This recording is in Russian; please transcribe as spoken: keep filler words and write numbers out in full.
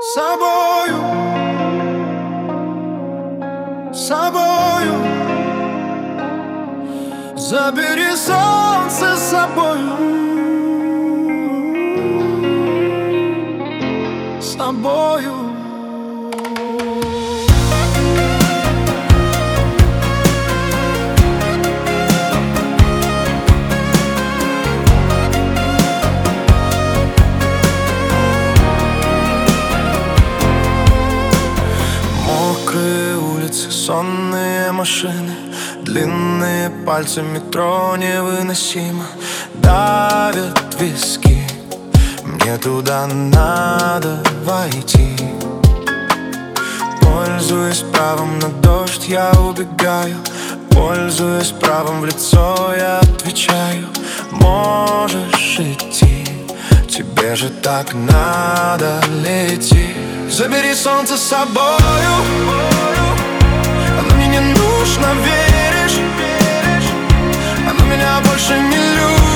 С собою, с собою, забери солнце с собою, с собою. Мокрые улицы, сонные машины, длинные пальцы, метро невыносимо давят виски. Мне туда надо войти. Пользуясь правом на дождь, я убегаю. Пользуясь правом в лицо, я отвечаю: можешь идти, тебе же так надо лететь. Забери солнце с собою, оно мне не нужно, веришь? Оно меня больше не любит.